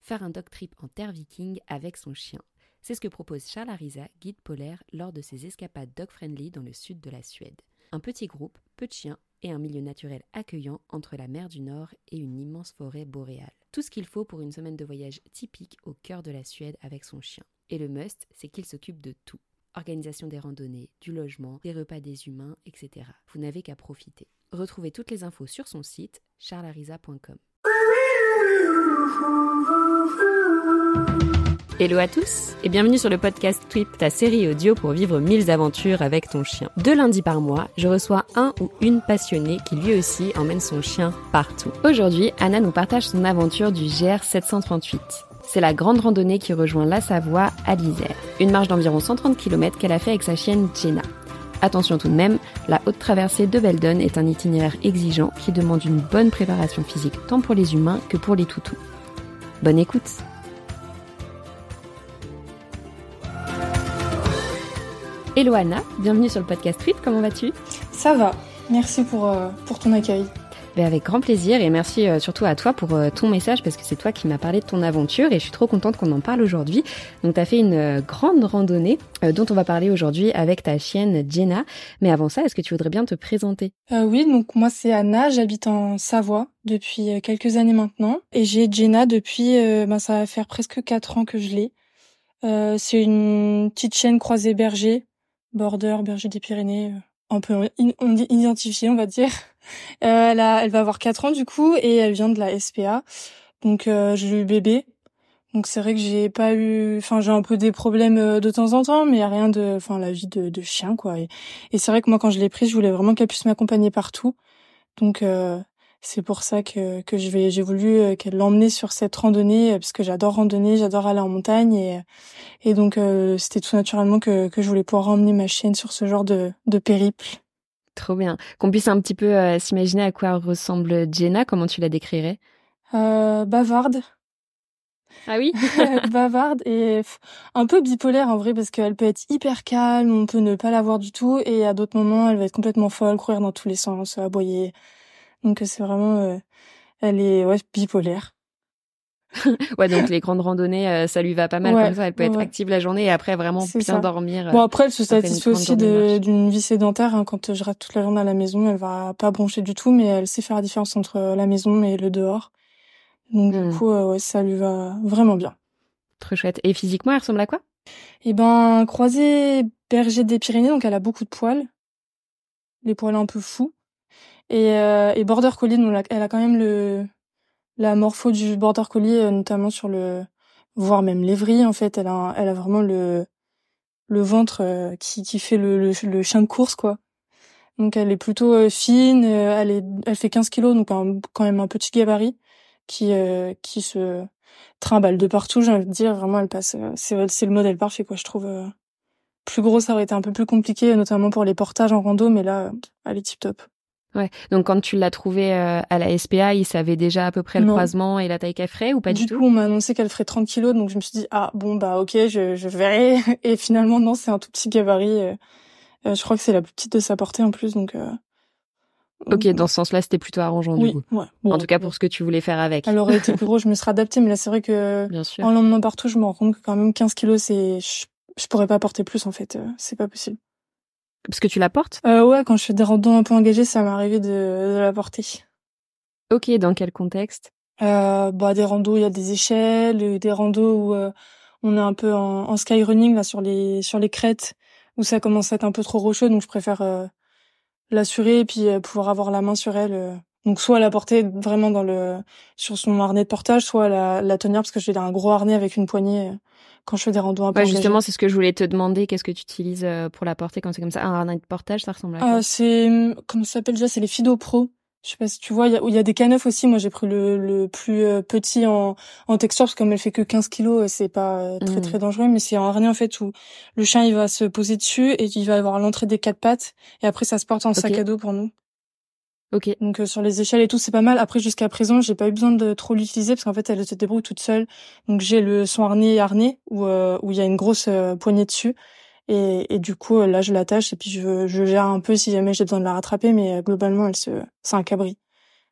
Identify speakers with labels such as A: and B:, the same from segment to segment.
A: faire un dog trip en terre viking avec son chien. C'est ce que propose Charles Ariza, guide polaire, lors de ses escapades dog-friendly dans le sud de la Suède. Un petit groupe, peu de chiens et un milieu naturel accueillant entre la mer du Nord et une immense forêt boréale. Tout ce qu'il faut pour une semaine de voyage typique au cœur de la Suède avec son chien. Et le must, c'est qu'il s'occupe de tout. Organisation des randonnées, du logement, des repas des humains, etc. Vous n'avez qu'à profiter. Retrouvez toutes les infos sur son site charlesariza.com. Hello à tous et bienvenue sur le podcast Twip, ta série audio pour vivre 1000 aventures avec ton chien. 2 lundis par mois, je reçois un ou une passionnée qui lui aussi emmène son chien partout. Aujourd'hui, Anna nous partage son aventure du GR 738. C'est la grande randonnée qui rejoint la Savoie à l'Isère. Une marche d'environ 130 km qu'elle a fait avec sa chienne Jenna. Attention tout de même, la haute traversée de Beldon est un itinéraire exigeant qui demande une bonne préparation physique tant pour les humains que pour les toutous. Bonne écoute! Hello Anna, bienvenue sur le podcast Twip, comment vas-tu?
B: Ça va, merci pour ton accueil.
A: Avec grand plaisir et merci surtout à toi pour ton message parce que c'est toi qui m'as parlé de ton aventure et je suis trop contente qu'on en parle aujourd'hui. Donc tu as fait une grande randonnée dont on va parler aujourd'hui avec ta chienne Jenna. Mais avant ça, est-ce que tu voudrais bien te présenter?
B: Oui, donc moi c'est Anna, j'habite en Savoie depuis quelques années maintenant et j'ai Jenna depuis, ça va faire presque 4 ans que je l'ai. C'est une petite chienne croisée berger, border, berger des Pyrénées, un peu identifiée on va dire. Elle va avoir 4 ans du coup et elle vient de la SPA. Donc j'ai eu bébé. Donc c'est vrai que j'ai un peu des problèmes de temps en temps, mais rien de la vie de chien quoi. Et c'est vrai que moi quand je l'ai prise, je voulais vraiment qu'elle puisse m'accompagner partout. Donc c'est pour ça que j'ai voulu qu'elle l'emmener sur cette randonnée parce que j'adore randonner, j'adore aller en montagne et donc c'était tout naturellement que je voulais pouvoir emmener ma chienne sur ce genre de périple.
A: Trop bien. Qu'on puisse un petit peu s'imaginer à quoi ressemble Jenna, comment tu la décrirais?
B: Bavarde.
A: Ah oui?
B: Bavarde et un peu bipolaire en vrai parce qu'elle peut être hyper calme, on peut ne pas la voir du tout et à d'autres moments elle va être complètement folle, courir dans tous les sens, aboyer. Donc c'est vraiment elle est bipolaire.
A: Ouais, donc les grandes randonnées, ça lui va pas mal comme ça. Elle peut être active la journée et après vraiment
B: c'est
A: bien
B: ça.
A: dormir.
B: Bon après elle se satisfait aussi d'une vie sédentaire. Quand je rate toute la journée à la maison, elle va pas broncher du tout, mais elle sait faire la différence entre la maison et le dehors. Donc du coup, ça lui va vraiment bien.
A: Trop chouette. Et physiquement, elle ressemble à quoi?
B: Croisée berger des Pyrénées, donc elle a beaucoup de poils. Les poils un peu fous. Et border collie, donc elle a quand même la morpho du border collie, notamment voire même l'évry en fait. Elle a vraiment le ventre qui fait le chien de course quoi. Donc elle est plutôt fine, elle fait 15 kilos, donc quand même un petit gabarit qui se trimballe de partout, j'ai envie de dire. Vraiment, elle passe, c'est le modèle parfait, quoi, je trouve. Plus gros, ça aurait été un peu plus compliqué, notamment pour les portages en rando, mais là, elle est tip top.
A: Ouais. Donc quand tu l'as trouvée à la SPA, ils savaient déjà à peu près le croisement et la taille qu'elle ferait ou pas du tout?
B: Du coup, on m'a annoncé qu'elle ferait 30 kilos, donc je me suis dit, ok, je verrai. Et finalement, non, c'est un tout petit gabarit. Je crois que c'est la plus petite de sa portée en plus, donc...
A: Ok, dans ce sens-là, c'était plutôt arrangeant du coup.
B: Ouais. Bon,
A: en tout cas, pour ce que tu voulais faire avec.
B: Elle aurait été plus grosse, je me serais adaptée, mais là, c'est vrai que en l'emmenant partout, je me rends compte que quand même 15 kilos, je pourrais pas porter plus, en fait. C'est pas possible.
A: Parce que tu la portes?
B: Ouais, quand je fais des randos un peu engagés, ça m'est arrivé de la porter.
A: Ok, dans quel contexte?
B: Des randos, il y a des échelles, des randos où on est un peu en skyrunning, là, sur les crêtes, où ça commence à être un peu trop rocheux, donc je préfère l'assurer et puis pouvoir avoir la main sur elle. Donc soit la porter vraiment sur son harnais de portage, soit la tenir parce que j'ai un gros harnais avec une poignée quand je fais des randos un peu engagés.
A: Justement, c'est ce que je voulais te demander. Qu'est-ce que tu utilises pour la porter quand c'est comme ça? Un harnais de portage, ça ressemble à quoi?
B: Comment ça s'appelle déjà? C'est les Fido Pro. Je sais pas si tu vois, il y a des caneufs aussi. Moi, j'ai pris le plus petit en texture parce que comme elle fait que 15 kilos, c'est pas très très dangereux, mais c'est un harnais en fait où le chien il va se poser dessus et il va avoir l'entrée des 4 pattes et après ça se porte en sac à dos pour nous.
A: Ok.
B: Donc sur les échelles et tout, c'est pas mal. Après jusqu'à présent, j'ai pas eu besoin de trop l'utiliser parce qu'en fait elle se débrouille toute seule. Donc j'ai son harnais où il y a une grosse poignée dessus. Et du coup, là, je l'attache et puis je gère un peu si jamais j'ai besoin de la rattraper, mais globalement, c'est un cabri.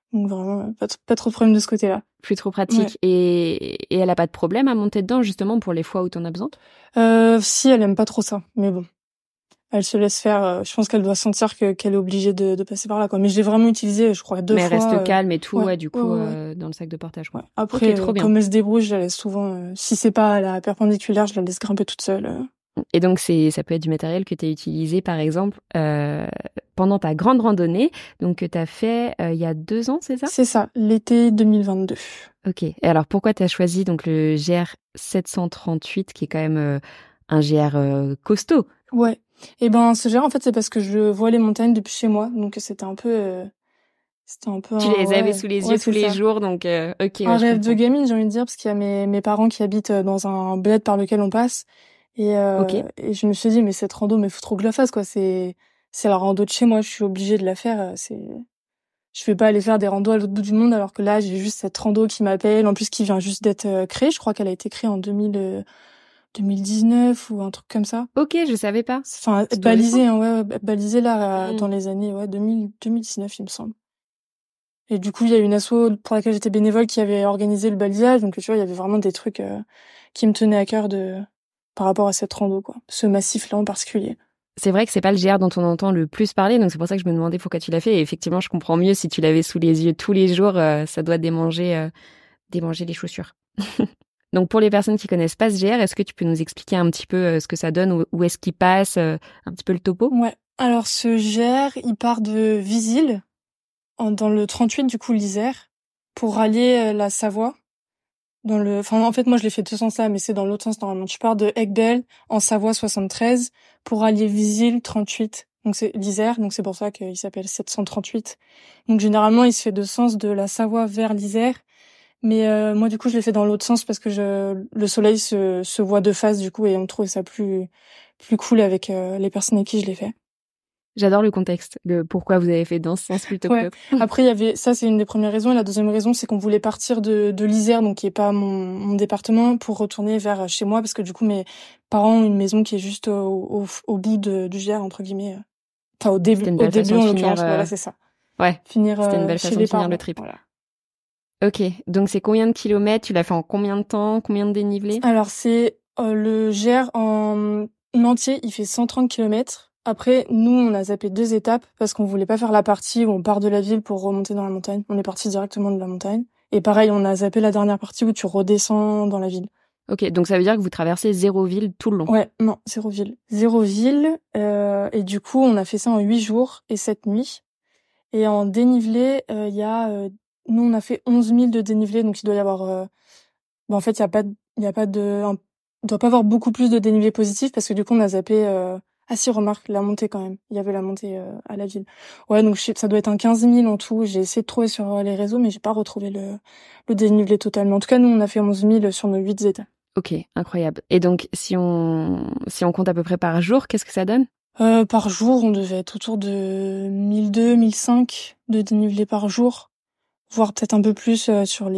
B: Donc vraiment, pas trop de problème de ce côté-là.
A: Plus trop pratique.
B: Ouais.
A: Et elle a pas de problème à monter dedans, justement, pour les fois où t'en as besoin?
B: Si, elle aime pas trop ça, mais bon. Elle se laisse faire. Je pense qu'elle doit sentir qu'elle est obligée de passer par là, quoi. Mais je l'ai vraiment utilisé, je crois, 2
A: Mais
B: fois.
A: elle reste calme et tout,
B: ouais,
A: du coup,
B: ouais.
A: dans le sac de portage, quoi.
B: Ouais. Après,
A: Ok, trop bien.
B: comme elle se débrouille, je la laisse souvent. Si c'est pas à la perpendiculaire, je la laisse grimper toute seule.
A: Et donc, ça peut être du matériel que tu as utilisé, par exemple, pendant ta grande randonnée, donc que tu as fait il y a 2 ans, c'est ça?
B: C'est ça, l'été 2022.
A: Ok. Et alors, pourquoi tu as choisi donc le GR 738, qui est quand même un GR costaud?
B: Ouais. Et ben, ce GR, en fait, c'est parce que je vois les montagnes depuis chez moi, donc c'était un peu
A: Tu les avais
B: ouais,
A: sous les
B: ouais,
A: yeux tous
B: c'est
A: les
B: ça.
A: jours, donc ok,
B: Un
A: ouais, je
B: rêve de
A: comprends.
B: gamine, j'ai envie de dire, parce qu'il y a mes parents qui habitent dans un bled par lequel on passe.
A: Ok.
B: Et je me suis dit, mais cette rando, mais faut trop que je la fasse, quoi. C'est la rando de chez moi, je suis obligée de la faire. Je vais pas aller faire des randos à l'autre bout du monde, alors que là, j'ai juste cette rando qui m'appelle, en plus qui vient juste d'être créée. Je crois qu'elle a été créée en 2019 ou un truc comme ça.
A: Ok, je savais pas.
B: Enfin,
A: C'est tout récent.
B: balisée, hein, ouais, balisée là,
A: Hmm.
B: dans les années, 2019, il me semble. Et du coup, il y a une asso pour laquelle j'étais bénévole qui avait organisé le balisage. Donc, tu vois, il y avait vraiment des trucs qui me tenaient à cœur par rapport à cette rando, quoi. Ce massif-là en particulier.
A: C'est vrai que c'est pas le GR dont on entend le plus parler, donc c'est pour ça que je me demandais pourquoi tu l'as fait. Et effectivement, je comprends mieux si tu l'avais sous les yeux tous les jours, ça doit démanger les chaussures. Donc pour les personnes qui connaissent pas ce GR, est-ce que tu peux nous expliquer un petit peu ce que ça donne, où est-ce qu'il passe, un petit peu le topo?
B: Ouais. Alors, ce GR, il part de Visil, dans le 38, du coup, l'Isère, pour rallier la Savoie. Enfin, en fait, moi, je l'ai fait de ce sens-là, mais c'est dans l'autre sens, normalement. Je pars de Aiguebelle, en Savoie 73, pour rallier Visil 38. Donc, c'est l'Isère, donc c'est pour ça qu'il s'appelle 738. Donc, généralement, il se fait de sens de la Savoie vers l'Isère. Mais moi, du coup, je l'ai fait dans l'autre sens parce que le soleil se voit de face, du coup, et on trouvait ça plus cool avec les personnes avec qui je l'ai fait.
A: J'adore le contexte, le pourquoi vous avez fait dans ce sens plutôt que
B: Ouais.
A: l'autre.
B: Après, il y avait, ça, c'est une des premières raisons. Et la deuxième raison, c'est qu'on voulait partir de l'Isère, donc qui est pas mon département, pour retourner vers chez moi, parce que du coup, mes parents ont une maison qui est juste au bout du GR, entre guillemets. Enfin, au
A: C'était
B: début,
A: une belle façon
B: en
A: de
B: l'occurrence.
A: finir.
B: Voilà, c'est ça.
A: Ouais,
B: Finir
A: c'était une belle
B: chez
A: façon de
B: les
A: finir le
B: parents.
A: trip.
B: Voilà.
A: Ok, donc c'est combien de kilomètres? Tu l'as fait en combien de temps? Combien de dénivelé?
B: Alors, c'est le GR en entier, il fait 130 kilomètres. Après, nous, on a zappé 2 étapes parce qu'on voulait pas faire la partie où on part de la ville pour remonter dans la montagne. On est parti directement de la montagne. Et pareil, on a zappé la dernière partie où tu redescends dans la ville.
A: Ok, donc ça veut dire que vous traversez 0 ville tout le long.
B: Ouais, non, 0 ville. 0 ville. Et du coup, on a fait ça en 8 jours et 7 nuits. Et en dénivelé, il y a... nous, on a fait 11 000 de dénivelé, donc il doit y avoir... en fait, il y a pas de... il doit pas avoir beaucoup plus de dénivelé positif parce que du coup, on a zappé... Ah si, remarque, la montée quand même. Il y avait la montée à la ville. Ouais, donc ça doit être un 15 000 en tout. J'ai essayé de trouver sur les réseaux, mais j'ai pas retrouvé le dénivelé total. Mais en tout cas, nous, on a fait 11 000 sur nos 8 étapes.
A: Ok, incroyable. Et donc, si on compte à peu près par jour, qu'est-ce que ça donne?
B: Par jour, on devait être autour de 1200, 1500 de dénivelé par jour, voire peut-être un peu plus sur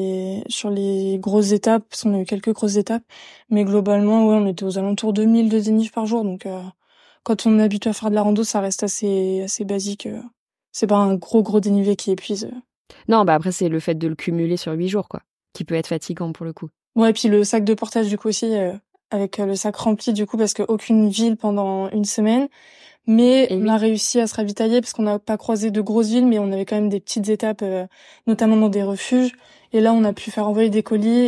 B: les grosses étapes, parce qu'on a eu quelques grosses étapes. Mais globalement, ouais, on était aux alentours de 1000 de dénivelé par jour. Donc, quand on est habitué à faire de la rando, ça reste assez basique. C'est pas un gros dénivelé qui épuise.
A: Non, bah après, c'est le fait de le cumuler sur 8 jours, quoi, qui peut être fatigant pour le coup.
B: Ouais, et puis le sac de portage, du coup, aussi, avec le sac rempli, du coup, parce qu'aucune ville pendant une semaine. Mais
A: Et
B: on
A: oui.
B: a réussi à se ravitailler parce qu'on n'a pas croisé de grosses villes, mais on avait quand même des petites étapes, notamment dans des refuges. Et là, on a pu faire envoyer des colis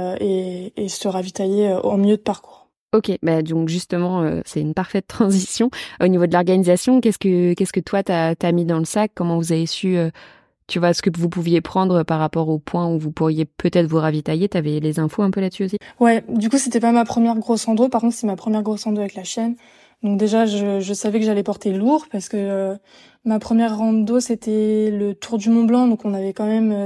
B: et se ravitailler en milieu de parcours.
A: Ok, bah donc justement, c'est une parfaite transition. Au niveau de l'organisation, qu'est-ce que toi t'as mis dans le sac? Comment vous avez su, tu vois, ce que vous pouviez prendre par rapport au point où vous pourriez peut-être vous ravitailler? T'avais les infos un peu là-dessus aussi?
B: Ouais, du coup, c'était pas ma première grosse rando. Par contre, c'est ma première grosse rando avec la chienne. Donc déjà, je savais que j'allais porter lourd parce que ma première rando, c'était le Tour du Mont Blanc. Donc on avait quand même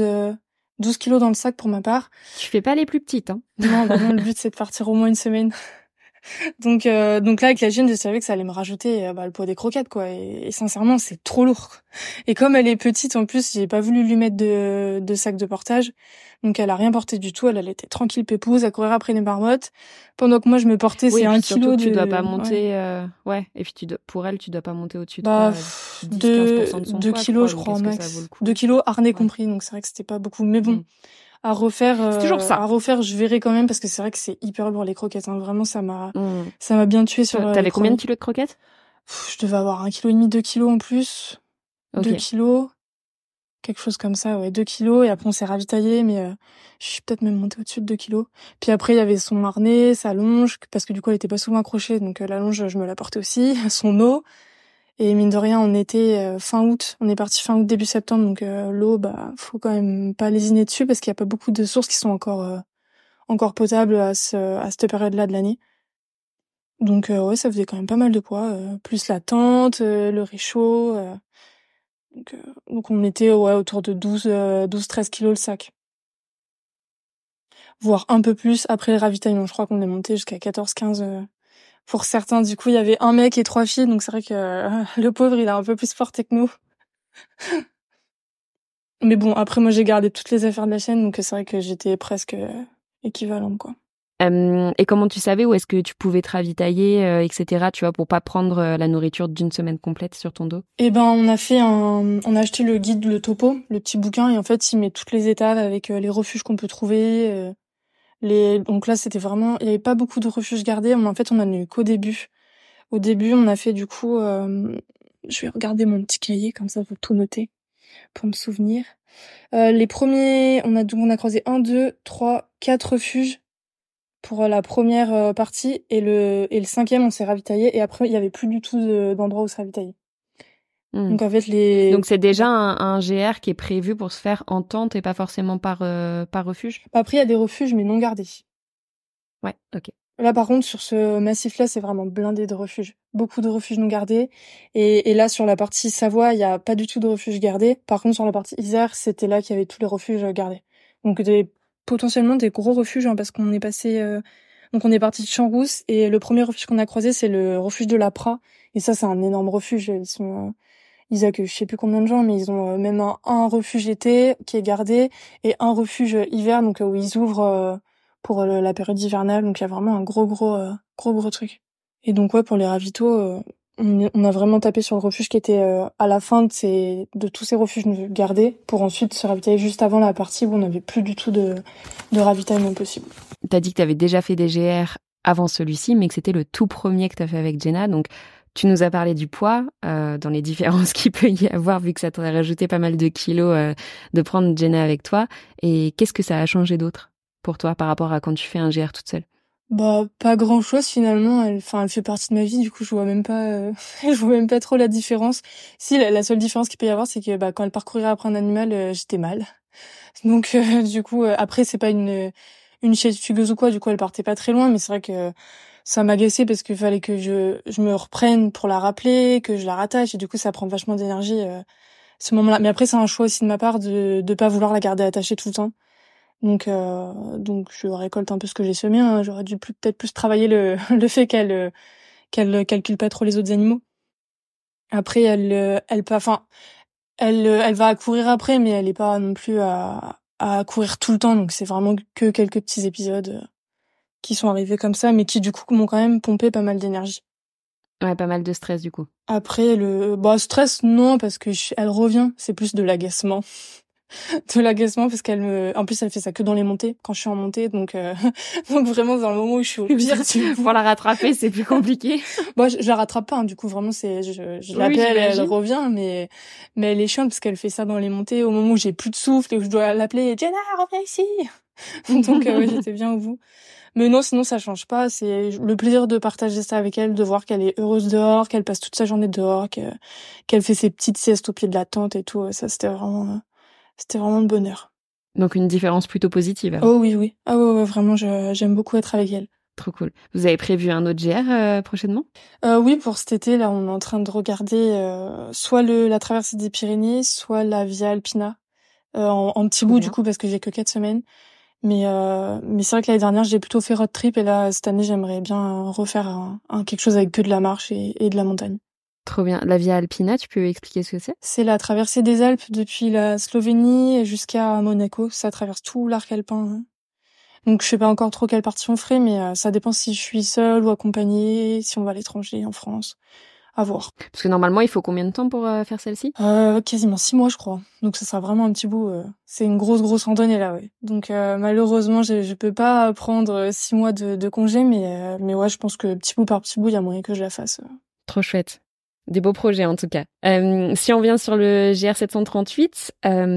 B: 12 kilos dans le sac pour ma part.
A: Tu fais pas les plus petites, hein?
B: Non, bah non, le but, c'est de partir au moins une semaine. Donc là, avec la gym, je savais que ça allait me rajouter le poids des croquettes, quoi. Et sincèrement, c'est trop lourd. Et comme elle est petite, en plus, j'ai pas voulu lui mettre de sac de portage. Donc elle a rien porté du tout. Elle était tranquille, pépouze, à courir après les marmottes. Pendant que moi, je me portais,
A: Oui,
B: c'est
A: et puis
B: 1
A: surtout
B: kilo
A: que tu
B: de...
A: dois pas
B: Ouais.
A: monter... Ouais, et puis pour elle, tu dois pas monter au-dessus de
B: Bah,
A: quoi 10-15% de son
B: 2
A: poids, je
B: kilos,
A: crois.
B: je
A: Donc
B: crois,
A: est-ce que ça vaut le
B: max.
A: coup?
B: 2 kilos, harnais
A: Ouais.
B: compris. Donc c'est vrai que c'était pas beaucoup. Mais bon,
A: Mm.
B: à refaire,
A: C'est toujours ça.
B: je verrai quand même parce que c'est vrai que c'est hyper lourd les croquettes. Hein. Vraiment,
A: Mm.
B: ça m'a bien tué sur les
A: T'avais combien de
B: premiers.
A: kilos de croquettes?
B: Je devais avoir 1,5 kg, 2 kilos en plus. 2
A: Ok.
B: kilos, quelque chose comme ça, ouais, 2 kilos. Et après, on s'est ravitaillé, mais je suis peut-être même montée au-dessus de 2 kilos. Puis après, il y avait son harnais, sa longe, parce que du coup, elle était pas souvent accrochée. Donc la longe, je me la portais aussi. Son eau. Et mine de rien, on était fin août. On est parti fin août, début septembre. Donc l'eau, faut quand même pas lésiner dessus parce qu'il y a pas beaucoup de sources qui sont encore potables à cette période-là de l'année. Donc ouais, ça faisait quand même pas mal de poids, plus la tente, le réchaud. Donc on était ouais autour de 12-13 kilos le sac. Voire un peu plus après le ravitaillement. Je crois qu'on est monté jusqu'à 14-15 pour certains. Du coup, il y avait un mec et 3 filles, donc c'est vrai que le pauvre, il a un peu plus porté que nous. Mais bon, après moi j'ai gardé toutes les affaires de la chaîne, donc c'est vrai que j'étais presque équivalente, quoi.
A: Et comment tu savais où est-ce que tu pouvais te ravitailler, etc., tu vois, pour pas prendre la nourriture d'une semaine complète sur ton dos?
B: Eh ben, on a acheté le guide, le topo, le petit bouquin, et en fait, il met toutes les étapes avec les refuges qu'on peut trouver. Donc là, c'était vraiment, il y avait pas beaucoup de refuges gardés, mais en fait, on en a eu qu'au début. Au début, on a fait du coup, je vais regarder mon petit cahier, comme ça, faut tout noter, pour me souvenir. Les premiers, on a croisé 1, 2, 3, 4 refuges pour la première partie, et le 5e, on s'est ravitaillé, et après, il y avait plus du tout d'endroit où se ravitailler.
A: Mm.
B: Donc en fait,
A: Donc c'est déjà un GR qui est prévu pour se faire en tente et pas forcément par refuge?
B: après, il y a des refuges, mais non gardés.
A: Ouais, ok.
B: Là, par contre, sur ce massif-là, c'est vraiment blindé de refuges. Beaucoup de refuges non gardés. Et là, sur la partie Savoie, il y a pas du tout de refuges gardés. Par contre, sur la partie Isère, c'était là qu'il y avait tous les refuges gardés. Donc, potentiellement des gros refuges, hein, parce qu'on est passé, donc on est parti de Champs-Rousses, et le premier refuge qu'on a croisé, c'est le refuge de la Prat. Et ça, c'est un énorme refuge. Ils accueillent je sais plus combien de gens, mais ils ont même un refuge été qui est gardé et un refuge hiver, donc où ils ouvrent pour la période hivernale. Donc il y a vraiment un gros truc. Et donc ouais, pour les ravitaux, on a vraiment tapé sur le refuge qui était à la fin de tous ces refuges gardés pour ensuite se ravitailler juste avant la partie où on n'avait plus du tout de ravitaillement possible.
A: T'as dit que t'avais déjà fait des GR avant celui-ci, mais que c'était le tout premier que t'as fait avec Jenna. Donc, tu nous as parlé du poids, dans les différences qu'il peut y avoir, vu que ça t'aurait rajouté pas mal de kilos de prendre Jenna avec toi. Et qu'est-ce que ça a changé d'autre pour toi par rapport à quand tu fais un GR toute seule?
B: Pas grand chose finalement. Elle fait partie de ma vie. Du coup, je vois même pas, je vois même pas trop la différence. Si, la seule différence qu'il peut y avoir, c'est que quand elle parcourait après un animal, j'étais mal. Donc du coup, après c'est pas une chaise fugueuse ou quoi. Du coup, elle partait pas très loin, mais c'est vrai que ça m'agaçait parce qu'il fallait que je me reprenne pour la rappeler, que je la rattache, et du coup, ça prend vachement d'énergie ce moment-là. Mais après, c'est un choix aussi de ma part de pas vouloir la garder attachée tout le temps. Donc je récolte un peu ce que j'ai semé, hein. J'aurais dû peut-être plus travailler le fait qu'elle calcule pas trop les autres animaux. Après elle va courir après, mais elle est pas non plus à courir tout le temps, donc c'est vraiment que quelques petits épisodes qui sont arrivés comme ça, mais qui du coup m'ont quand même pompé pas mal d'énergie.
A: Ouais, pas mal de stress du coup.
B: Après stress non, parce que elle revient, c'est plus de l'agacement. De l'agacement parce en plus elle fait ça que dans les montées quand je suis en montée, donc donc vraiment dans le moment où je suis au pire
A: Pour la rattraper, c'est plus compliqué.
B: je la rattrape pas, hein, du coup vraiment je l'appelle, elle revient, mais elle est chiante parce qu'elle fait ça dans les montées au moment où j'ai plus de souffle et où je dois l'appeler, Jenna, reviens ici. Donc ouais, j'étais bien au bout. Mais non, sinon ça change pas, c'est le plaisir de partager ça avec elle, de voir qu'elle est heureuse dehors, qu'elle passe toute sa journée dehors, qu'elle fait ses petites siestes au pied de la tente et tout. Ça c'était vraiment le bonheur.
A: Donc une différence plutôt positive. Alors.
B: Oh oui. Ah ouais, vraiment, j'aime beaucoup être avec elle.
A: Trop cool. Vous avez prévu un autre GR prochainement?
B: Oui, pour cet été, là, on est en train de regarder soit la traversée des Pyrénées, soit la Via Alpina, en petit bout
A: Bien.
B: du coup, parce que j'ai que 4 semaines. Mais c'est vrai que l'année dernière, j'ai plutôt fait road trip et là, cette année, j'aimerais bien refaire quelque chose avec que de la marche et de la montagne.
A: Trop bien. La Via Alpina, tu peux expliquer ce que c'est?
B: C'est la traversée des Alpes depuis la Slovénie jusqu'à Monaco. Ça traverse tout l'arc alpin, hein. Donc je sais pas encore trop quelle partie on ferait, mais ça dépend si je suis seule ou accompagnée, si on va à l'étranger, en France. À voir.
A: Parce que normalement, il faut combien de temps pour faire celle-ci?
B: Quasiment 6 mois, je crois. Donc ça sera vraiment un petit bout. C'est une grosse randonnée là, ouais. Donc malheureusement, je peux pas prendre 6 mois de congé, mais ouais, je pense que petit bout par petit bout, il y a moyen que je la fasse.
A: Trop chouette. Des beaux projets en tout cas. Si on vient sur le GR738,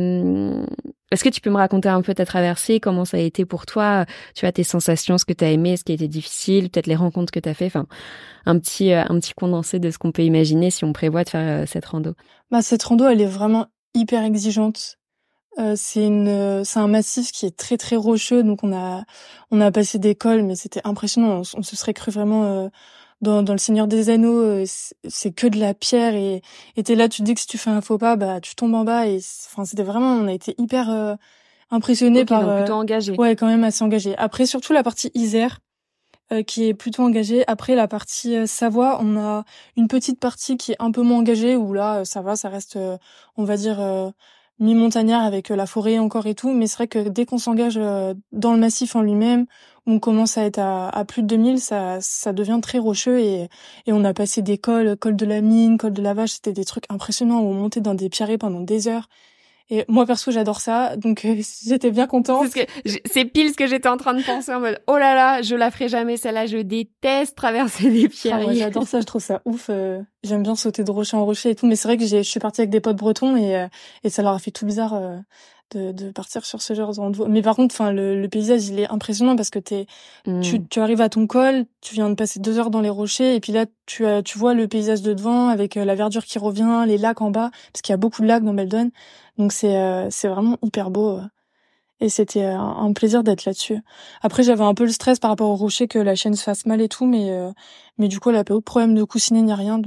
A: est-ce que tu peux me raconter un peu ta traversée, comment ça a été pour toi, tu vois, tes sensations, ce que tu as aimé, ce qui a été difficile, peut-être les rencontres que tu as fait, enfin un petit condensé de ce qu'on peut imaginer si on prévoit de faire cette rando.
B: Bah cette rando, elle est vraiment hyper exigeante. C'est un massif qui est très rocheux, donc on a passé des cols, mais c'était impressionnant. On se serait cru vraiment dans le Seigneur des Anneaux. C'est que de la pierre et t'es là, tu te dis que si tu fais un faux pas, bah tu tombes en bas et enfin c'était vraiment, on a été hyper impressionnés par.
A: Donc plutôt engagé.
B: Ouais, quand même assez engagé. Après surtout la partie Isère. Qui est plutôt engagée. Après la partie Savoie, on a une petite partie qui est un peu moins engagée où là ça va, ça reste on va dire mi-montagnard avec la forêt encore et tout, mais c'est vrai que dès qu'on s'engage dans le massif en lui-même, où on commence à être à plus de 2000, ça devient très rocheux et on a passé des col de la Mine, col de la Vache, c'était des trucs impressionnants où on montait dans des pierrets pendant des heures. Et moi perso j'adore ça, donc j'étais bien contente.
A: Parce que c'est pile ce que j'étais en train de penser en mode oh là là, je la ferai jamais celle-là, je déteste traverser des pierres.
B: Ouais, j'adore ça, je trouve ça ouf. J'aime bien sauter de rocher en rocher et tout, mais c'est vrai que je suis partie avec des potes bretons et ça leur a fait tout bizarre de partir sur ce genre de rando. Mais par contre, enfin le paysage il est impressionnant parce que tu arrives à ton col, tu viens de passer 2 heures dans les rochers et puis là tu vois le paysage de devant avec la verdure qui revient, les lacs en bas parce qu'il y a beaucoup de lacs dans Beldon. Donc c'est vraiment hyper beau. Et c'était un plaisir d'être là-dessus. Après, j'avais un peu le stress par rapport aux rochers que la chaîne se fasse mal et tout, mais du coup, elle a pas eu de problème de coussinet ni rien,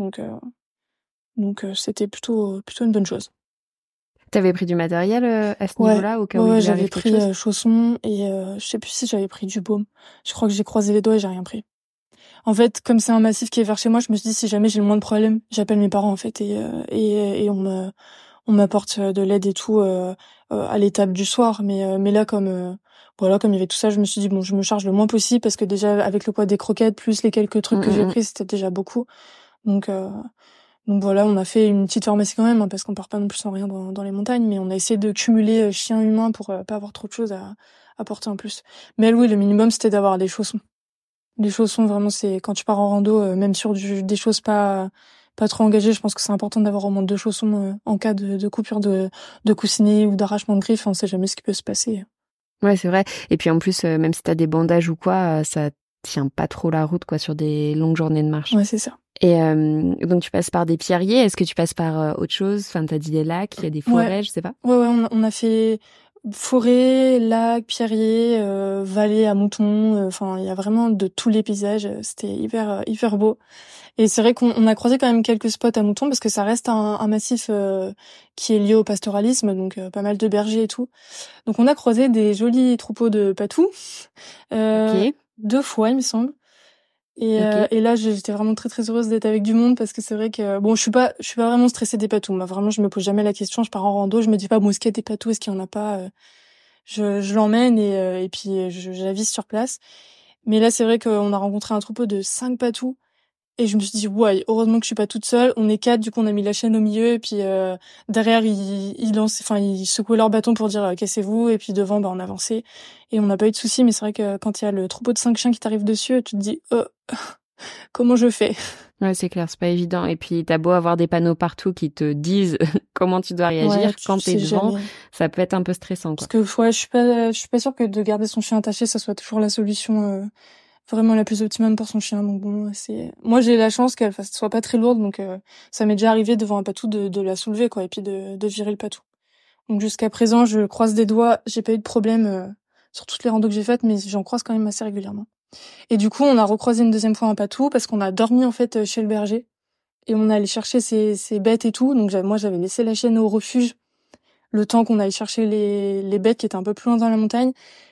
B: donc c'était plutôt une bonne chose.
A: T'avais pris du matériel à ce niveau-là au cas où il
B: j'avais
A: arrive quelque
B: pris
A: chose?
B: chaussons et je sais plus si j'avais pris du baume. Je crois que j'ai croisé les doigts et j'ai rien pris. En fait, comme c'est un massif qui est vers chez moi, je me suis dit si jamais j'ai le moins de problèmes, j'appelle mes parents en fait et on m'apporte de l'aide et tout à l'étape du soir, mais là comme voilà, comme il y avait tout ça, je me suis dit bon, je me charge le moins possible parce que déjà avec le poids des croquettes plus les quelques trucs que j'ai pris, c'était déjà beaucoup. Donc voilà, on a fait une petite pharmacie quand même hein, parce qu'on part pas non plus sans rien dans les montagnes, mais on a essayé de cumuler chien humain pour pas avoir trop de choses à porter en plus. Mais oui, le minimum c'était d'avoir des chaussons. Les chaussons vraiment c'est quand tu pars en rando même sur des choses pas trop engagées, je pense que c'est important d'avoir au moins 2 chaussons en cas de coupure de coussinet ou d'arrachement de griffe, on sait jamais ce qui peut se passer.
A: Ouais, c'est vrai. Et puis en plus, même si t'as des bandages ou quoi, ça tient pas trop la route quoi sur des longues journées de marche.
B: Ouais, c'est ça.
A: Et donc tu passes par des pierriers. Est-ce que tu passes par autre chose? Enfin, t'as dit des lacs, il y a des forêts, je sais pas.
B: Ouais, on a fait forêt, lac, pierrier, vallée à moutons. Enfin, il y a vraiment de tous les paysages. C'était hyper beau. Et c'est vrai qu'on a croisé quand même quelques spots à moutons parce que ça reste un massif qui est lié au pastoralisme, donc pas mal de bergers et tout. Donc on a croisé des jolis troupeaux de patous,
A: Ok.
B: 2 fois il me semble.
A: Ok.
B: Et là j'étais vraiment très heureuse d'être avec du monde parce que c'est vrai que bon je suis pas vraiment stressée des patous. Moi vraiment je me pose jamais la question. Je pars en rando, je me dis pas bon est-ce qu'il y a des patous, est-ce qu'il y en a pas. Je l'emmène et puis j'avise sur place. Mais là c'est vrai qu'on a rencontré un troupeau de 5 patous. Et je me suis dit, ouais, heureusement que je suis pas toute seule. On est 4, du coup, on a mis la chaîne au milieu. Et puis, derrière, ils secouaient leur bâton pour dire, cassez-vous. Et puis, devant, on avançait. Et on n'a pas eu de soucis. Mais c'est vrai que quand il y a le troupeau de 5 chiens qui t'arrive dessus, tu te dis, comment je fais?
A: Ouais, c'est clair, c'est pas évident. Et puis, t'as beau avoir des panneaux partout qui te disent comment tu dois réagir.
B: Ouais,
A: Quand t'es devant,
B: jamais.
A: ça peut être un peu stressant, quoi.
B: Parce que, ouais, je suis pas sûre que de garder son chien attaché, ça soit toujours la solution, vraiment la plus optimum pour son chien. Donc bon, moi j'ai la chance qu'elle soit pas très lourde, donc ça m'est déjà arrivé devant un patou de la soulever quoi et puis de virer le patou. Donc jusqu'à présent, je croise des doigts, j'ai pas eu de problème sur toutes les randos que j'ai faites, mais j'en croise quand même assez régulièrement. Et du coup, on a recroisé une deuxième fois un patou parce qu'on a dormi en fait chez le berger et on allait chercher ses bêtes et tout. Donc moi j'avais laissé la chienne au refuge le temps qu'on allait chercher les bêtes qui étaient un peu plus loin dans la montagne.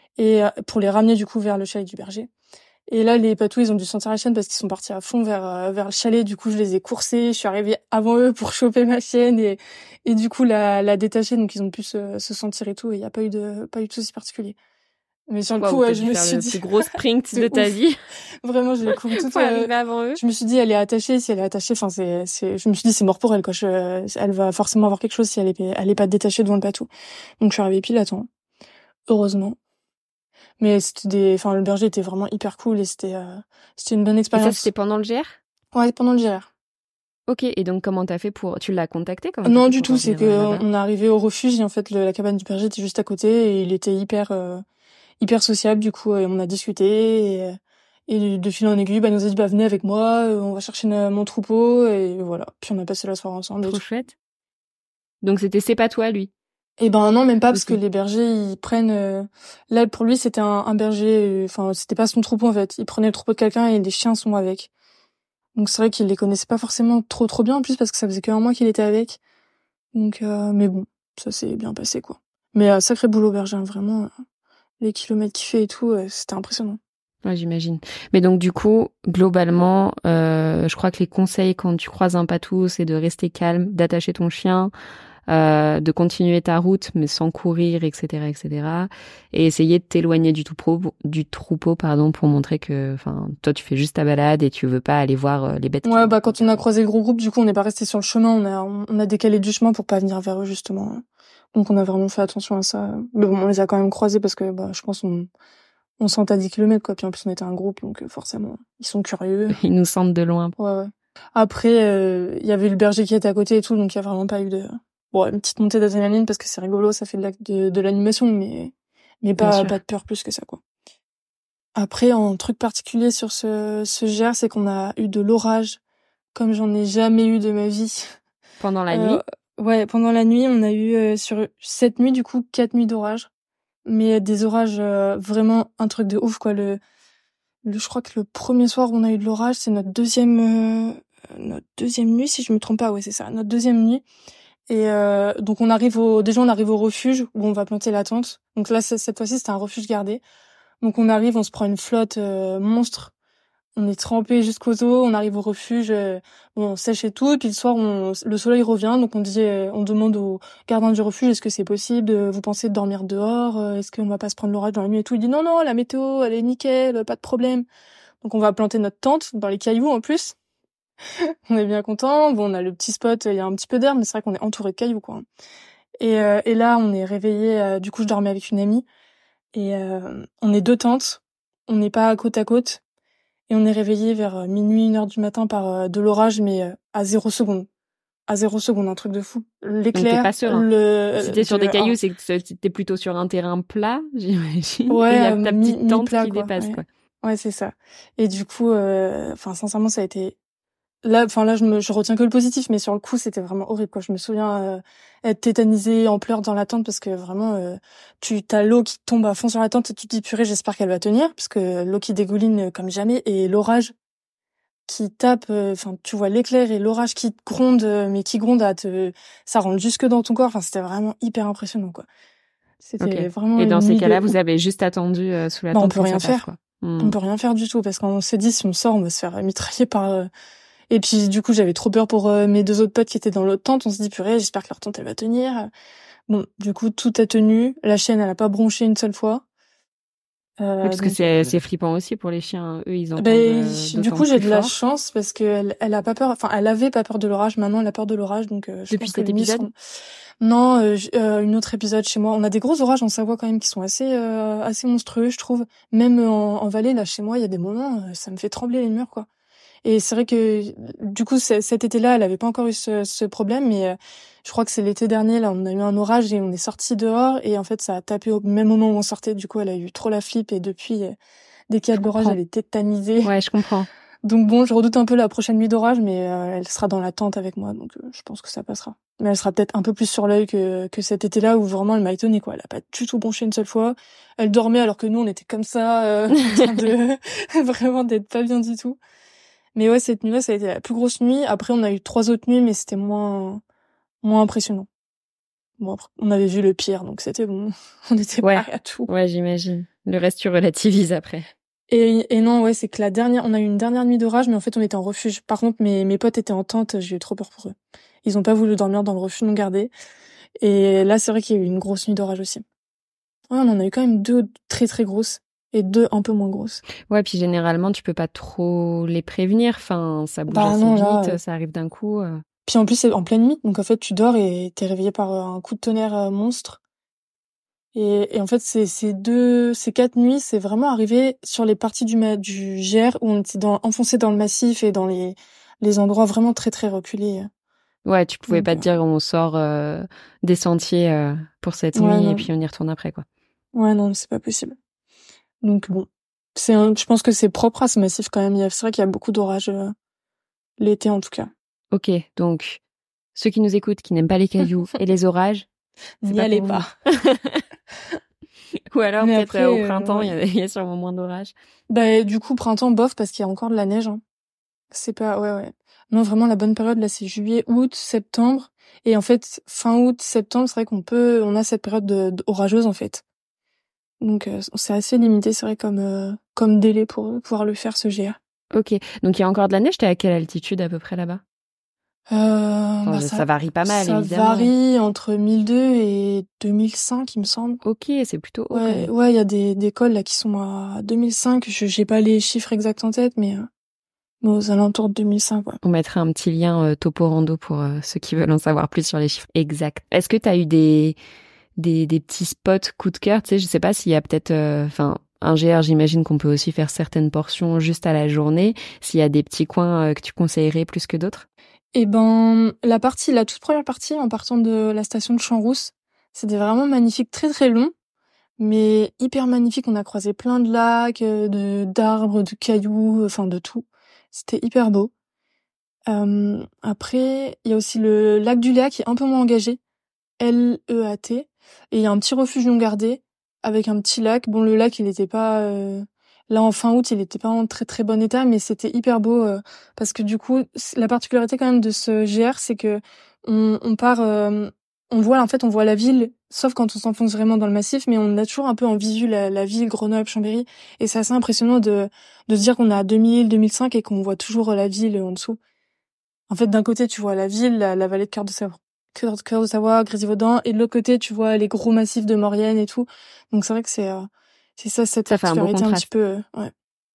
B: et pour les ramener du coup vers le chalet du berger. Et là, les patous, ils ont dû sentir la chienne parce qu'ils sont partis à fond vers le chalet. Du coup, je les ai coursés. Je suis arrivée avant eux pour choper ma chienne et du coup la détacher. Donc, ils ont pu se sentir et tout. Et il y a pas eu de souci particulier. Mais sur le coup,
A: ouais,
B: je me suis
A: le
B: dit
A: plus gros sprint de ta vie.
B: Vraiment, je l'ai couru toute.
A: Arriver avant eux.
B: Je me suis dit, elle est attachée. Si elle est attachée, enfin, je me suis dit, c'est mort pour elle, quoi. Elle va forcément avoir quelque chose si elle est pas détachée devant le patou. Donc, je suis arrivée pile à temps. Heureusement. Mais le berger était vraiment hyper cool et c'était une bonne expérience.
A: Et ça, c'était pendant le GR?
B: Ouais, pendant le GR.
A: Ok, et donc comment t'as fait tu l'as contacté?
B: Non, du tout, c'est que on est arrivé au refuge et en fait la cabane du berger était juste à côté et il était hyper sociable, du coup on a discuté et de fil en aiguille, il nous a dit venez avec moi, on va chercher mon troupeau et voilà. Puis on a passé la soirée ensemble.
A: Trop chouette. Donc c'était C'est pas toi, lui?
B: Eh ben non, même pas, parce que les bergers, ils prennent... Là, pour lui, c'était un berger... Enfin, c'était pas son troupeau, en fait. Il prenait le troupeau de quelqu'un et les chiens sont avec. Donc c'est vrai qu'il les connaissait pas forcément trop bien, en plus, parce que ça faisait que 1 mois qu'il était avec. Donc, mais bon, ça s'est bien passé, quoi. Mais sacré boulot, berger, hein, vraiment. Les kilomètres qu'il fait et tout, c'était impressionnant.
A: Ouais, j'imagine. Mais donc, du coup, globalement, je crois que les conseils quand tu croises un patou, c'est de rester calme, d'attacher ton chien, de continuer ta route mais sans courir, etc., etc., et essayer de t'éloigner du troupeau, pour montrer que, enfin, toi tu fais juste ta balade et tu veux pas aller voir les bêtes.
B: Ouais, quand on a croisé le gros groupe, du coup on n'est pas resté sur le chemin, on a décalé du chemin pour pas venir vers eux justement. Donc on a vraiment fait attention à ça. Mais bon, on les a quand même croisés parce que je pense on sent à 10 kilomètres, quoi. Puis en plus on était un groupe, donc forcément ils sont curieux.
A: Ils nous sentent de loin.
B: Ouais. Après il y avait le berger qui était à côté et tout, donc il y a vraiment pas eu de une petite montée d'adrénaline parce que c'est rigolo, ça fait de l'animation, mais pas de peur plus que ça, quoi. Après, un truc particulier sur ce GR, c'est qu'on a eu de l'orage comme j'en ai jamais eu de ma vie.
A: Pendant la nuit?
B: Ouais, pendant la nuit, on a eu sur cette nuit du coup 4 nuits d'orage, mais des orages vraiment un truc de ouf, quoi. Je crois que le premier soir où on a eu de l'orage, c'est notre deuxième nuit, si je me trompe pas. Ouais, c'est ça, notre deuxième nuit. Et donc on arrive au refuge où on va planter la tente. Donc là cette fois-ci c'était un refuge gardé. Donc on arrive, on se prend une flotte monstre. On est trempé jusqu'aux os, on arrive au refuge, on sèche et tout, et puis le soir le soleil revient, donc on demande au gardien du refuge est-ce que c'est possible, vous pensez de dormir dehors, est-ce qu'on va pas se prendre l'orage dans la nuit et tout. Il dit non, la météo elle est nickel, pas de problème. Donc on va planter notre tente dans les cailloux en plus. On est bien content. Bon, on a le petit spot, il y a un petit peu d'herbe, mais c'est vrai qu'on est entouré de cailloux, quoi. Et là, on est réveillé. Du coup, je dormais avec une amie. Et on est 2 tentes. On n'est pas côte à côte. Et on est réveillé vers minuit, 1h du matin par de l'orage, mais à 0 seconde. À 0 seconde, un truc de fou. L'éclair.
A: Donc t'es pas serein. Si t'es sur des cailloux, c'est que t'es plutôt sur un terrain plat, j'imagine.
B: Ouais,
A: il y a ta petite tente
B: plat,
A: qui dépasse, quoi.
B: Ouais, c'est ça. Et du coup, sincèrement, ça a été... Là, je retiens que le positif, mais sur le coup, c'était vraiment horrible, quoi. Je me souviens être tétanisée en pleurs dans la tente parce que vraiment, t'as l'eau qui tombe à fond sur la tente et tu te dis purée, j'espère qu'elle va tenir, parce que l'eau qui dégouline comme jamais et l'orage qui tape, tu vois l'éclair et l'orage qui gronde, mais qui gronde ça rentre jusque dans ton corps. Enfin, c'était vraiment hyper impressionnant, quoi. C'était vraiment.
A: Et dans ces cas-là, vous avez juste attendu sous la tente.
B: On peut rien faire.
A: Quoi.
B: On peut rien faire du tout parce qu'on s'est dit si on sort, on va se faire mitrailler par. Et puis du coup, j'avais trop peur pour mes 2 autres potes qui étaient dans l'autre tente. On se dit purée, j'espère que leur tente elle va tenir. Bon, du coup, tout a tenu. La chienne, elle a pas bronché une seule fois.
A: Oui, parce que c'est flippant aussi pour les chiens. Eux, ils entendent.
B: Du coup, j'ai de la chance parce que elle a pas peur. Enfin, elle avait pas peur de l'orage. Maintenant, elle a peur de l'orage. Donc, je
A: depuis
B: pense
A: cet
B: que
A: épisode.
B: Non, une autre épisode chez moi. On a des gros orages en Savoie quand même qui sont assez monstrueux, je trouve. Même en vallée, là, chez moi, il y a des moments, ça me fait trembler les murs, quoi. Et c'est vrai que du coup cet été-là, elle avait pas encore eu ce problème, mais je crois que c'est l'été dernier là, on a eu un orage et on est sorti dehors et en fait ça a tapé au même moment où on sortait. Du coup, elle a eu trop la flippe et depuis dès qu'il y a de l'orage, elle est tétanisée.
A: Ouais, je comprends.
B: Donc bon, je redoute un peu la prochaine nuit d'orage, mais elle sera dans la tente avec moi, donc je pense que ça passera. Mais elle sera peut-être un peu plus sur l'œil que cet été-là où vraiment elle m'a étonnée, quoi. Elle a pas du tout bronché une seule fois. Elle dormait alors que nous on était comme ça, en train de vraiment d'être pas bien du tout. Mais ouais, cette nuit-là, ça a été la plus grosse nuit. Après, on a eu 3 autres nuits, mais c'était moins impressionnant. Bon, après, on avait vu le pire, donc c'était bon. On était prêts à tout.
A: Ouais, j'imagine. Le reste, tu relativises après.
B: Et non, ouais, c'est que on a eu une dernière nuit d'orage, mais en fait, on était en refuge. Par contre, mes potes étaient en tente, j'ai eu trop peur pour eux. Ils ont pas voulu dormir dans le refuge non gardé. Et là, c'est vrai qu'il y a eu une grosse nuit d'orage aussi. Ouais, on en a eu quand même 2 très très grosses et 2 un peu moins grosses.
A: Ouais, puis généralement, tu peux pas trop les prévenir. Enfin, ça bouge
B: Bah
A: assez
B: non,
A: vite,
B: là.
A: ça arrive d'un coup.
B: Puis en plus, c'est en pleine nuit, donc en fait, tu dors et t'es réveillé par un coup de tonnerre monstre. Et en fait, ces 4 nuits, c'est vraiment arrivé sur les parties du GR où on était enfoncé dans le massif et dans les endroits vraiment très très reculés.
A: Ouais, tu pouvais
B: Donc,
A: pas te dire on sort des sentiers pour cette
B: ouais,
A: nuit et
B: non.
A: puis on y retourne après, quoi.
B: Ouais, non, c'est pas possible. Donc bon, je pense que c'est propre à ce massif quand même. C'est vrai qu'il y a beaucoup d'orages l'été en tout cas.
A: Ok, donc ceux qui nous écoutent, qui n'aiment pas les cailloux et les orages, c'est
B: N'y
A: pas
B: allez
A: pour vous.
B: pas.
A: Ou alors
B: Mais
A: peut-être
B: après,
A: au printemps,
B: ouais.
A: il y a sûrement moins d'orages.
B: Bah du coup printemps bof parce qu'il y a encore de la neige. Hein. C'est pas, ouais ouais. Non vraiment la bonne période là c'est juillet, août, septembre. Et en fait fin août, septembre c'est vrai on a cette période orageuse en fait. Donc c'est assez limité c'est vrai comme délai pour pouvoir le faire ce GR.
A: Ok, donc il y a encore de la neige, t'es à quelle altitude à peu près là-bas? Enfin,
B: Bah
A: ça varie pas mal,
B: ça
A: évidemment.
B: varie entre 1002 et 2005 il me semble.
A: Ok, c'est plutôt haut quand
B: Ouais,
A: même.
B: ouais, il y a des cols là qui sont à 2005. J'ai pas les chiffres exacts en tête, mais aux alentours de 2005, ouais.
A: On mettra un petit lien topo-rando pour ceux qui veulent en savoir plus sur les chiffres exacts. Est-ce que t'as eu des petits spots coup de cœur? Tu sais, je sais pas s'il y a peut-être... Enfin, un GR, j'imagine qu'on peut aussi faire certaines portions juste à la journée. S'il y a des petits coins que tu conseillerais plus que d'autres?
B: Et ben, la toute première partie, en partant de la station de Champs-Rousse, c'était vraiment magnifique, très très long, mais hyper magnifique. On a croisé plein de lacs, d'arbres, de cailloux, enfin de tout. C'était hyper beau. Après, il y a aussi le lac du Léa qui est un peu moins engagé, LEAT, et il y a un petit refuge non gardé avec un petit lac. Bon, le lac, il était pas là en fin août, il était pas en très très bon état, mais c'était hyper beau parce que du coup, la particularité quand même de ce GR, c'est que on part, on voit la ville, sauf quand on s'enfonce vraiment dans le massif, mais on a toujours un peu en visu la ville, Grenoble, Chambéry, et c'est assez impressionnant de se dire qu'on est à 2000, 2005 et qu'on voit toujours la ville en dessous. En fait, d'un côté, tu vois la ville, la vallée de Cœur de Savoie, Grésivaudan, et de l'autre côté, tu vois les gros massifs de Maurienne et tout. Donc c'est vrai que c'est ça cette
A: Ça fait un beau
B: particularité un petit
A: contraste.
B: peu, ouais.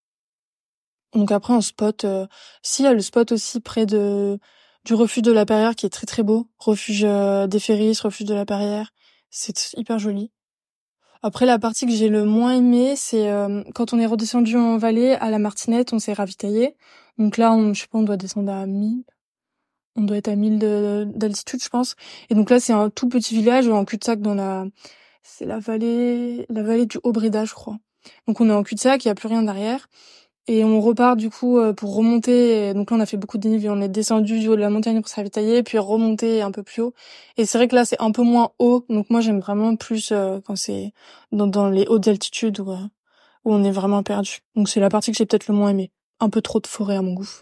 B: Donc après, en spot, s'il y a le spot aussi près du refuge de la Perrière qui est très très beau, refuge des Ferris, refuge de la Perrière, c'est hyper joli. Après, la partie que j'ai le moins aimée, c'est quand on est redescendu en vallée à la Martinette, on s'est ravitaillé. Donc là, je sais pas, on doit descendre à 1000. On doit être à 1000 d'altitude, je pense. Et donc là, c'est un tout petit village en cul-de-sac c'est la vallée du Haut-Bréda, je crois. Donc on est en cul-de-sac, il y a plus rien derrière. Et on repart du coup pour remonter. Et donc là, on a fait beaucoup de dénivelé. On est descendu du haut de la montagne pour se ravitailler, puis remonter un peu plus haut. Et c'est vrai que là, c'est un peu moins haut. Donc moi, j'aime vraiment plus quand c'est dans les hautes altitudes où on est vraiment perdu. Donc c'est la partie que j'ai peut-être le moins aimée. Un peu trop de forêt à mon goût.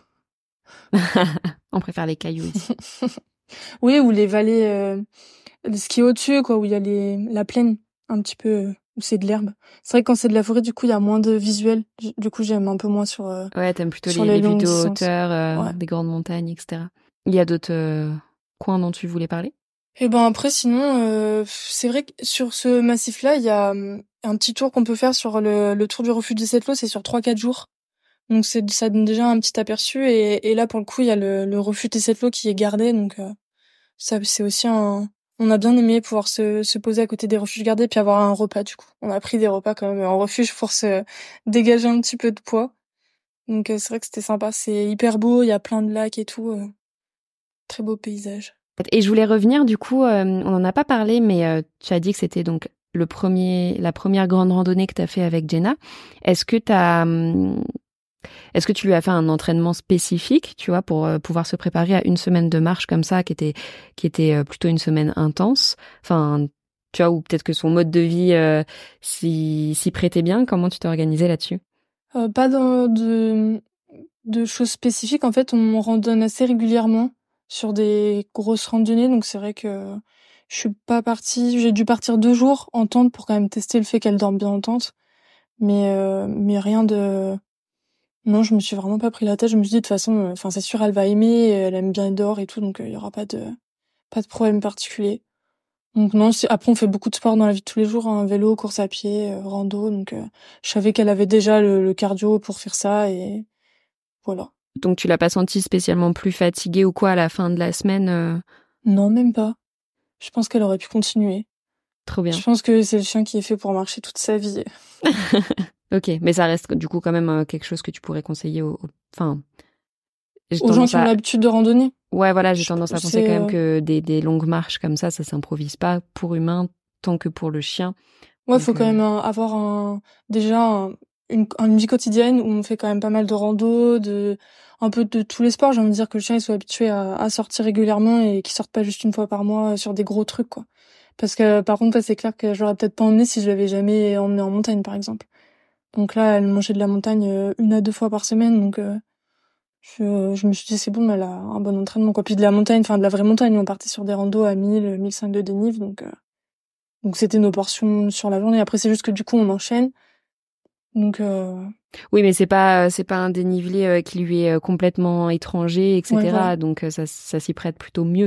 A: On préfère les cailloux ici.
B: Oui, ou les vallées, ce qui est au-dessus, quoi, où il y a la plaine, un petit peu, où c'est de l'herbe. C'est vrai que quand c'est de la forêt, du coup, il y a moins de visuel. Du coup, j'aime un peu moins
A: Ouais, t'aimes plutôt
B: sur les
A: les vues
B: longues
A: de
B: distances.
A: hauteur,
B: Ouais.
A: des grandes montagnes, etc. Il y a d'autres coins dont tu voulais parler?
B: Et ben après, sinon, c'est vrai que sur ce massif-là, il y a un petit tour qu'on peut faire sur le tour du refuge des Sept Lots, c'est sur 3-4 jours. Donc ça donne déjà un petit aperçu. Et là, pour le coup, il y a le refuge des Sept Lots qui est gardé, donc ça, c'est aussi on a bien aimé pouvoir se poser à côté des refuges gardés puis avoir un repas, du coup. On a pris des repas quand même en refuge pour se dégager un petit peu de poids. Donc, c'est vrai que c'était sympa. C'est hyper beau. Il y a plein de lacs et tout. Très beau paysage.
A: Et je voulais revenir, du coup, on n'en a pas parlé, mais tu as dit que c'était donc la première grande randonnée que tu as fait avec Jenna. Est-ce que est-ce que tu lui as fait un entraînement spécifique, tu vois, pour pouvoir se préparer à une semaine de marche comme ça, qui était plutôt une semaine intense? Enfin, tu vois, ou peut-être que son mode de vie s'y prêtait bien. Comment tu t'es organisée là-dessus?
B: Pas de choses spécifiques. En fait, on randonne assez régulièrement sur des grosses randonnées. Donc, c'est vrai que je suis pas partie. J'ai dû partir 2 jours en tente pour quand même tester le fait qu'elle dorme bien en tente. Mais rien de... Non, je me suis vraiment pas pris la tête. Je me suis dit, de toute façon, enfin, c'est sûr, elle va aimer, elle aime bien être dehors et tout, donc il y aura pas de problème particulier. Donc non, après on fait beaucoup de sport dans la vie de tous les jours, hein, vélo, course à pied, rando, donc je savais qu'elle avait déjà le cardio pour faire ça et voilà.
A: Donc tu l'as pas senti spécialement plus fatiguée ou quoi à la fin de la semaine
B: Non, même pas. Je pense qu'elle aurait pu continuer.
A: Trop bien.
B: Je pense que c'est le chien qui est fait pour marcher toute sa vie.
A: Ok, mais ça reste du coup quand même quelque chose que tu pourrais conseiller enfin,
B: aux gens qui ont l'habitude de randonner.
A: Ouais, voilà, j'ai tendance à penser quand même que des longues marches comme ça s'improvise pas pour humain tant que pour le chien.
B: Ouais, faut quand même avoir une vie quotidienne où on fait quand même pas mal de rando, un peu de tous les sports. J'ai envie de dire que le chien il soit habitué à sortir régulièrement et qu'il sorte pas juste une fois par mois sur des gros trucs, quoi. Parce que par contre, c'est clair que je l'aurais peut-être pas emmené si je l'avais jamais emmené en montagne, par exemple. Donc là, elle mangeait de la montagne 1 à 2 fois par semaine, donc je me suis dit c'est bon, mais elle a un bon entraînement, quoi. Puis de la montagne, enfin de la vraie montagne, on partait sur des randos à 1000, 1500 de dénive, donc c'était nos portions sur la journée. Après c'est juste que du coup on enchaîne. Donc
A: oui, mais c'est pas un dénivelé qui lui est complètement étranger, etc.
B: Ouais, voilà.
A: Donc ça s'y prête plutôt mieux.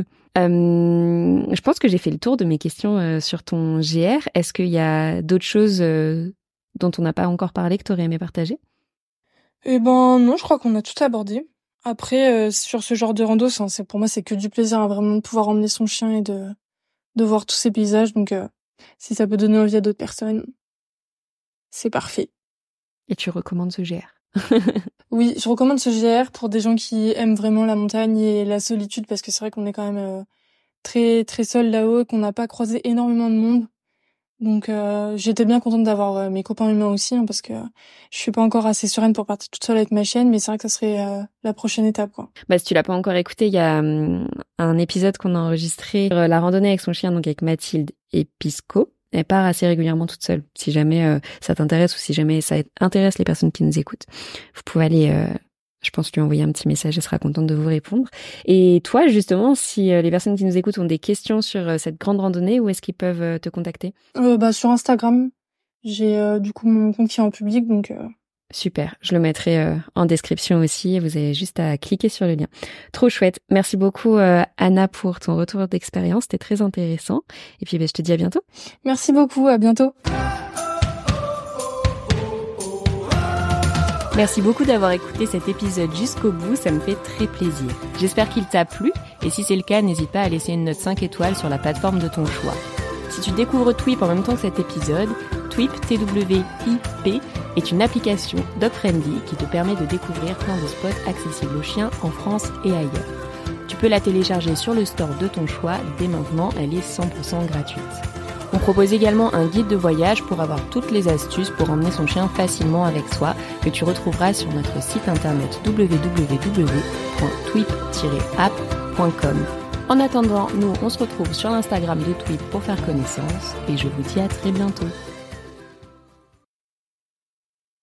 A: Je pense que j'ai fait le tour de mes questions sur ton GR. Est-ce qu'il y a d'autres choses dont on n'a pas encore parlé que tu aurais aimé partager?
B: Eh ben non, je crois qu'on a tout abordé. Après sur ce genre de rando, pour moi c'est que du plaisir, hein, vraiment de pouvoir emmener son chien et de voir tous ces paysages. Donc si ça peut donner envie à d'autres personnes, c'est parfait.
A: Et tu recommandes ce GR?
B: Oui, je recommande ce GR pour des gens qui aiment vraiment la montagne et la solitude, parce que c'est vrai qu'on est quand même très très seul là-haut, qu'on n'a pas croisé énormément de monde. Donc j'étais bien contente d'avoir mes copains humains aussi, hein, parce que je suis pas encore assez sereine pour partir toute seule avec ma chienne, mais c'est vrai que ça serait la prochaine étape, quoi.
A: Bah, si tu l'as pas encore écouté, il y a un épisode qu'on a enregistré sur la randonnée avec son chien, donc avec Mathilde et Pisco. Elle part assez régulièrement toute seule. Si jamais ça t'intéresse ou si jamais ça intéresse les personnes qui nous écoutent, vous pouvez aller, je pense, lui envoyer un petit message. Elle sera contente de vous répondre. Et toi, justement, si les personnes qui nous écoutent ont des questions sur cette grande randonnée, où est-ce qu'ils peuvent te contacter?
B: Sur Instagram. J'ai du coup mon compte qui est en public, donc...
A: Super, je le mettrai en description aussi. Vous avez juste à cliquer sur le lien. Trop chouette. Merci beaucoup Anna pour ton retour d'expérience. C'était très intéressant. Et puis je te dis à bientôt.
B: Merci beaucoup, à bientôt.
A: Merci beaucoup d'avoir écouté cet épisode jusqu'au bout, ça me fait très plaisir. J'espère qu'il t'a plu et si c'est le cas, n'hésite pas à laisser une note 5 étoiles sur la plateforme de ton choix. Si tu découvres Twip en même temps que cet épisode, Twip, T-W-I-P, est une application dog-friendly qui te permet de découvrir plein de spots accessibles aux chiens en France et ailleurs. Tu peux la télécharger sur le store de ton choix, dès maintenant, elle est 100% gratuite. On propose également un guide de voyage pour avoir toutes les astuces pour emmener son chien facilement avec soi, que tu retrouveras sur notre site internet www.twip-app.com. En attendant, nous on se retrouve sur l'Instagram de Twip pour faire connaissance et je vous dis à très bientôt.